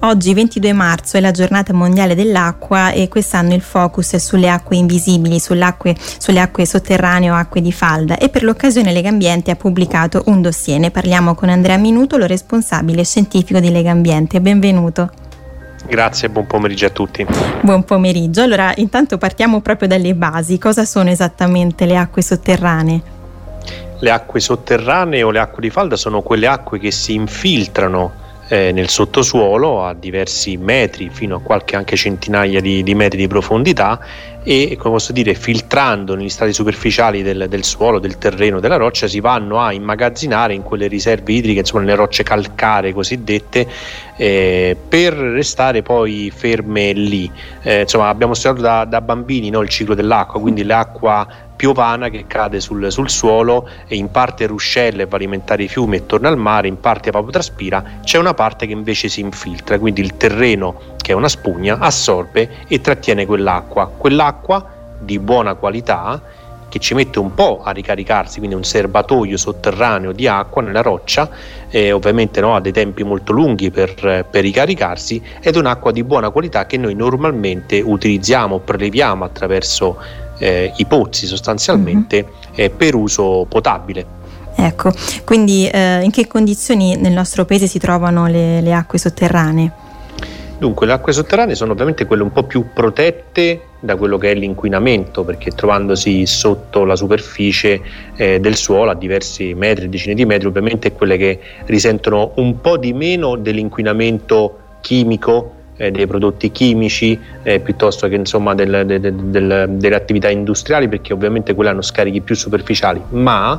Oggi 22 marzo è la giornata mondiale dell'acqua e quest'anno il focus è sulle acque invisibili, sulle acque sotterranee o acque di falda, e per l'occasione Legambiente ha pubblicato un dossier. Ne parliamo con Andrea Minuto, lo responsabile scientifico di Legambiente. Benvenuto. Grazie, buon pomeriggio a tutti. Buon pomeriggio. Allora, intanto partiamo proprio dalle basi. Cosa sono esattamente le acque sotterranee? Le acque sotterranee o le acque di falda sono quelle acque che si infiltrano nel sottosuolo a diversi metri, fino a qualche anche centinaia di metri di profondità, e come posso dire, filtrando negli strati superficiali del suolo, del terreno, della roccia, si vanno a immagazzinare in quelle riserve idriche, insomma nelle rocce calcaree cosiddette, per restare poi ferme lì. Insomma, abbiamo studiato da bambini, no, il ciclo dell'acqua, quindi l'acqua piovana che cade sul suolo e in parte ruscella e va a alimentare i fiumi e torna al mare, in parte evapotranspira. C'è una parte che invece si infiltra, quindi il terreno, che è una spugna, assorbe e trattiene quell'acqua di buona qualità, che ci mette un po' a ricaricarsi, quindi un serbatoio sotterraneo di acqua nella roccia, ovviamente no, ha dei tempi molto lunghi per ricaricarsi, ed è un'acqua di buona qualità che noi normalmente utilizziamo, preleviamo attraverso i pozzi sostanzialmente, per uso potabile. Ecco, quindi in che condizioni nel nostro paese si trovano le acque sotterranee? Dunque, le acque sotterranee sono ovviamente quelle un po' più protette da quello che è l'inquinamento, perché trovandosi sotto la superficie del suolo a diversi metri, decine di metri, ovviamente quelle che risentono un po' di meno dell'inquinamento chimico, dei prodotti chimici, piuttosto che insomma delle attività industriali, perché ovviamente quelle hanno scarichi più superficiali, ma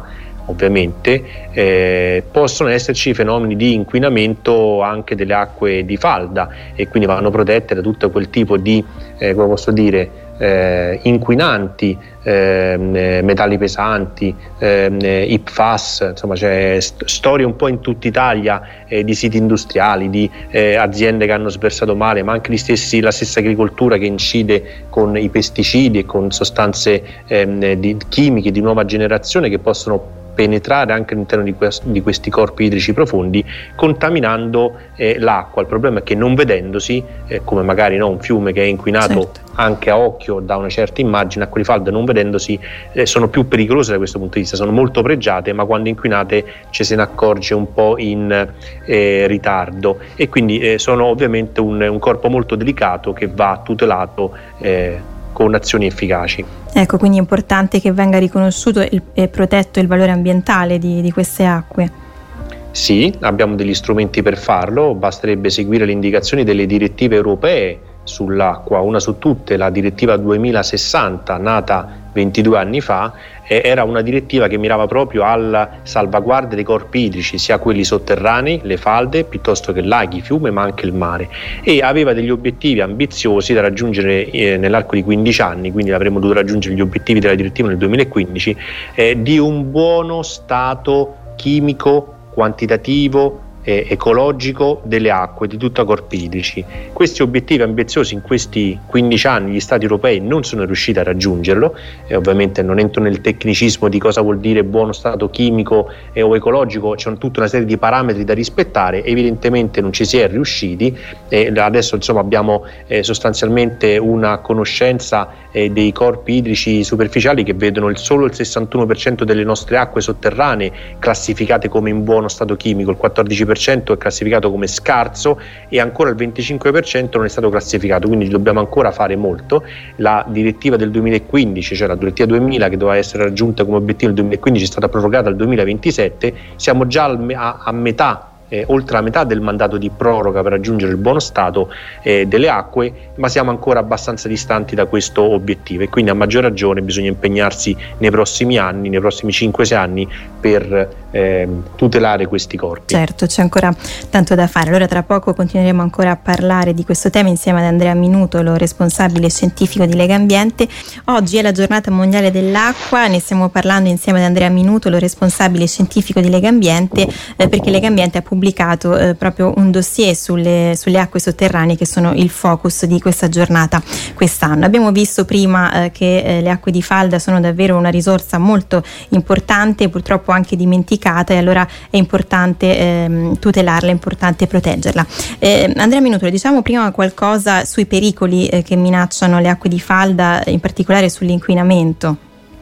ovviamente possono esserci fenomeni di inquinamento anche delle acque di falda, e quindi vanno protette da tutto quel tipo di come posso dire, inquinanti, metalli pesanti, IPFAS, insomma c'è storie un po' in tutta Italia di siti industriali, di aziende che hanno sversato male, ma anche la stessa agricoltura che incide con i pesticidi e con sostanze chimiche di nuova generazione che possono penetrare anche all'interno di questi corpi idrici profondi, contaminando l'acqua. Il problema è che non vedendosi, come magari un fiume che è inquinato, certo, anche a occhio da una certa immagine, acque di falda non vedendosi sono più pericolose da questo punto di vista, sono molto pregiate, ma quando inquinate ci se ne accorge un po' in ritardo, e quindi sono ovviamente un corpo molto delicato che va tutelato con azioni efficaci. Ecco, quindi è importante che venga riconosciuto e protetto il valore ambientale di queste acque. Sì, abbiamo degli strumenti per farlo, basterebbe seguire le indicazioni delle direttive europee sull'acqua. Una su tutte, la direttiva 2060, nata 22 anni fa, era una direttiva che mirava proprio alla salvaguardia dei corpi idrici, sia quelli sotterranei, le falde, piuttosto che laghi, fiume, ma anche il mare, e aveva degli obiettivi ambiziosi da raggiungere nell'arco di 15 anni, quindi avremmo dovuto raggiungere gli obiettivi della direttiva nel 2015, di un buono stato chimico, quantitativo, ecologico delle acque di tutti i corpi idrici. Questi obiettivi ambiziosi in questi 15 anni gli stati europei non sono riusciti a raggiungerlo, e ovviamente non entro nel tecnicismo di cosa vuol dire buono stato chimico o ecologico, c'è tutta una serie di parametri da rispettare, evidentemente non ci si è riusciti, e adesso insomma abbiamo sostanzialmente una conoscenza dei corpi idrici superficiali che vedono solo il 61% delle nostre acque sotterranee classificate come in buono stato chimico, il 14% è classificato come scarso e ancora il 25% non è stato classificato, quindi dobbiamo ancora fare molto. La direttiva del 2015, cioè la direttiva 2000 che doveva essere raggiunta come obiettivo nel 2015, è stata prorogata al 2027, siamo già a metà, oltre la metà del mandato di proroga per raggiungere il buono stato delle acque, ma siamo ancora abbastanza distanti da questo obiettivo, e quindi a maggior ragione bisogna impegnarsi nei prossimi anni, nei prossimi 5-6 anni, per tutelare questi corpi. Certo, c'è ancora tanto da fare. Allora tra poco continueremo ancora a parlare di questo tema insieme ad Andrea Minuto, lo responsabile scientifico di Legambiente. Oggi è la giornata mondiale dell'acqua, ne stiamo parlando insieme ad Andrea Minuto, lo responsabile scientifico di Legambiente, perché Legambiente ha pubblicato proprio un dossier sulle acque sotterranee, che sono il focus di questa giornata quest'anno. Abbiamo visto prima che le acque di falda sono davvero una risorsa molto importante, purtroppo anche dimenticata delicata e allora è importante tutelarla, è importante proteggerla. Andrea Minutolo, diciamo prima qualcosa sui pericoli che minacciano le acque di falda, in particolare sull'inquinamento.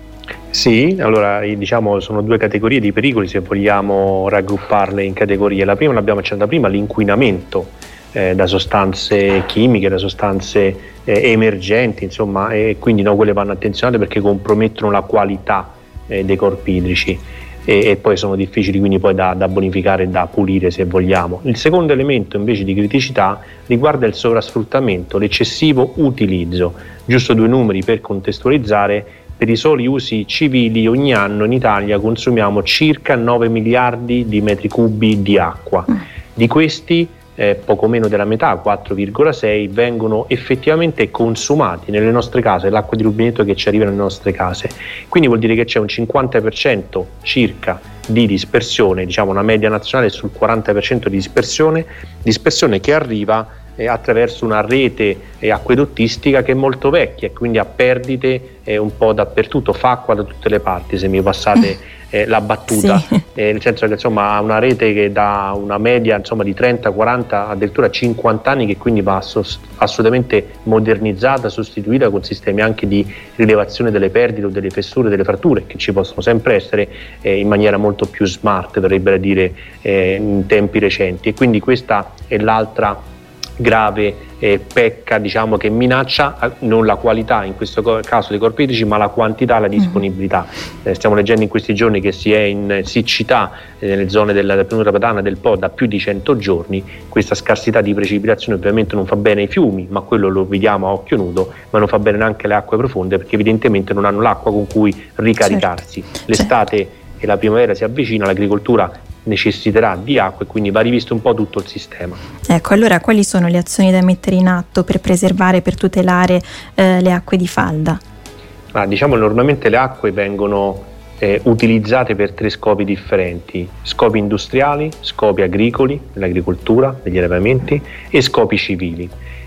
Sì, allora diciamo sono due categorie di pericoli se vogliamo raggrupparle in categorie. La prima l'abbiamo accennata prima, l'inquinamento da sostanze chimiche, da sostanze emergenti, insomma, e quindi quelle vanno attenzionate perché compromettono la qualità dei corpi idrici e poi sono difficili quindi poi da bonificare e da pulire se vogliamo. Il secondo elemento invece di criticità riguarda il sovrasfruttamento, l'eccessivo utilizzo. Giusto due numeri per contestualizzare: per i soli usi civili ogni anno in Italia consumiamo circa 9 miliardi di metri cubi di acqua. Di questi poco meno della metà, 4,6, vengono effettivamente consumati nelle nostre case, l'acqua di rubinetto che ci arriva nelle nostre case. Quindi vuol dire che c'è un 50% circa di dispersione, diciamo una media nazionale sul 40% di dispersione che arriva attraverso una rete acquedottistica che è molto vecchia e quindi ha perdite un po' dappertutto, fa acqua da tutte le parti, se mi passate la battuta, sì. Nel senso che insomma ha una rete che dà una media insomma di 30, 40, addirittura 50 anni, che quindi va assolutamente modernizzata, sostituita con sistemi anche di rilevazione delle perdite o delle fessure, delle fratture che ci possono sempre essere in maniera molto più smart, verrebbe a dire in tempi recenti, e quindi questa è l'altra grave pecca, diciamo, che minaccia non la qualità in questo caso dei corpi idrici ma la quantità e la disponibilità. Stiamo leggendo in questi giorni che si è in siccità nelle zone della pianura padana del Po da più di 100 giorni. Questa scarsità di precipitazione ovviamente non fa bene ai fiumi, ma quello lo vediamo a occhio nudo, ma non fa bene neanche alle acque profonde, perché evidentemente non hanno l'acqua con cui ricaricarsi. Certo. L'estate e la primavera si avvicina, l'agricoltura necessiterà di acqua e quindi va rivisto un po' tutto il sistema. Ecco, allora quali sono le azioni da mettere in atto per preservare, per tutelare le acque di falda? Diciamo normalmente le acque vengono utilizzate per tre scopi differenti: scopi industriali, scopi agricoli, nell'agricoltura, negli allevamenti, e scopi civili.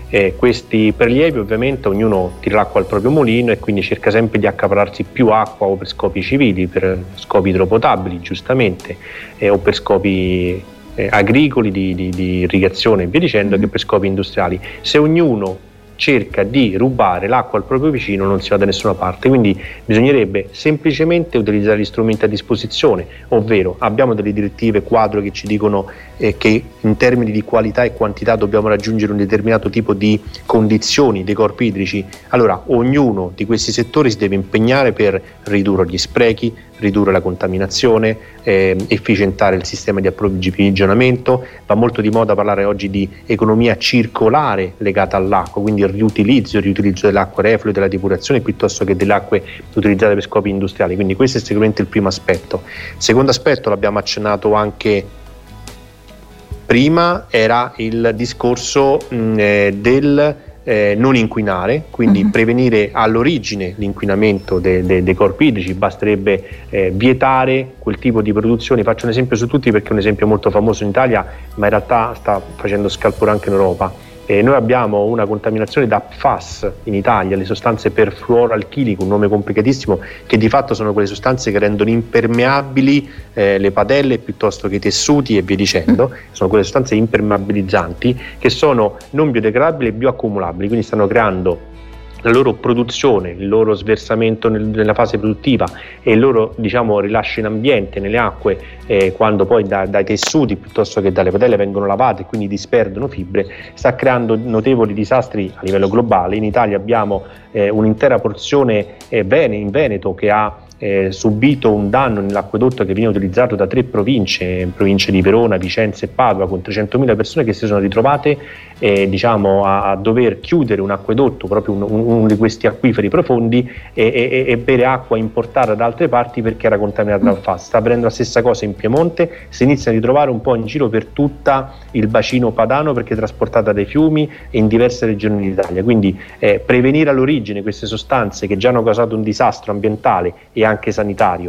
Questi prelievi ovviamente ognuno tira l'acqua al proprio mulino e quindi cerca sempre di accaparrarsi più acqua, o per scopi civili, per scopi idropotabili giustamente, o per scopi agricoli di irrigazione e via dicendo, che per scopi industriali. Se ognuno cerca di rubare l'acqua al proprio vicino non si va da nessuna parte, quindi bisognerebbe semplicemente utilizzare gli strumenti a disposizione, ovvero abbiamo delle direttive quadro che ci dicono che in termini di qualità e quantità dobbiamo raggiungere un determinato tipo di condizioni dei corpi idrici. Allora ognuno di questi settori si deve impegnare per ridurre gli sprechi, ridurre la contaminazione, efficientare il sistema di approvvigionamento. Va molto di moda parlare oggi di economia circolare legata all'acqua, quindi il riutilizzo delle acque reflue, della depurazione, piuttosto che delle acque utilizzate per scopi industriali. Quindi questo è sicuramente il primo aspetto. Il secondo aspetto, l'abbiamo accennato anche prima, era il discorso del non inquinare, quindi prevenire all'origine l'inquinamento dei corpi idrici. Basterebbe vietare quel tipo di produzioni. Faccio un esempio su tutti perché è un esempio molto famoso in Italia, ma in realtà sta facendo scalpore anche in Europa. Noi abbiamo una contaminazione da PFAS in Italia, le sostanze perfluoroalchiliche, un nome complicatissimo, che di fatto sono quelle sostanze che rendono impermeabili le padelle piuttosto che i tessuti e via dicendo. Sono quelle sostanze impermeabilizzanti che sono non biodegradabili e bioaccumulabili, quindi stanno creando la loro produzione, il loro sversamento nella fase produttiva e il loro, diciamo, rilascio in ambiente, nelle acque, quando poi dai tessuti piuttosto che dalle padelle vengono lavate e quindi disperdono fibre, sta creando notevoli disastri a livello globale. In Italia abbiamo un'intera porzione in Veneto che ha subito un danno nell'acquedotto che viene utilizzato da 3 province di Verona, Vicenza e Padova, con 300.000 persone che si sono ritrovate a dover chiudere un acquedotto, proprio uno di questi acquiferi profondi, e bere acqua importata da altre parti perché era contaminata dal PFAS. Sta avvenendo la stessa cosa in Piemonte, si iniziano a ritrovare un po' in giro per tutta il bacino padano perché è trasportata dai fiumi e in diverse regioni d'Italia. Quindi prevenire all'origine queste sostanze che già hanno causato un disastro ambientale e anche sanitario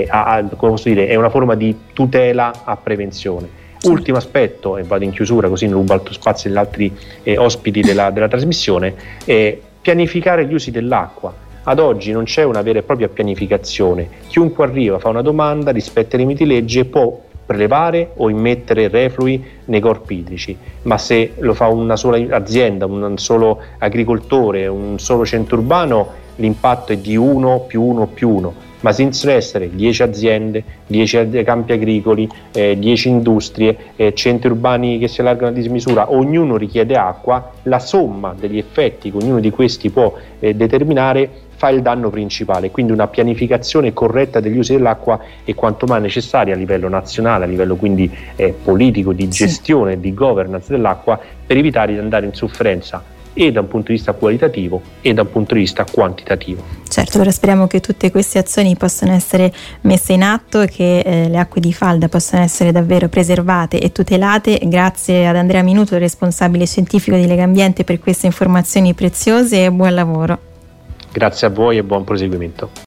è una forma di tutela a prevenzione. Ultimo aspetto, e vado in chiusura così non rubo altro spazio agli altri ospiti della trasmissione, pianificare gli usi dell'acqua. Ad oggi non c'è una vera e propria pianificazione. Chiunque arriva, fa una domanda, rispetta i limiti legge, può prelevare o immettere reflui nei corpi idrici, ma se lo fa una sola azienda, un solo agricoltore, un solo centro urbano, l'impatto è di 1 più 1 più 1, ma se iniziano ad essere 10 aziende, 10 campi agricoli, 10 industrie, centri urbani che si allargano a dismisura, ognuno richiede acqua, la somma degli effetti che ognuno di questi può determinare fa il danno principale. Quindi una pianificazione corretta degli usi dell'acqua è quanto mai necessaria a livello nazionale, a livello quindi politico, di gestione e di governance dell'acqua, per evitare di andare in sofferenza e da un punto di vista qualitativo e da un punto di vista quantitativo. Certo, allora speriamo che tutte queste azioni possano essere messe in atto e che le acque di falda possano essere davvero preservate e tutelate. Grazie ad Andrea Minuto, responsabile scientifico di Legambiente, per queste informazioni preziose e buon lavoro. Grazie a voi e buon proseguimento.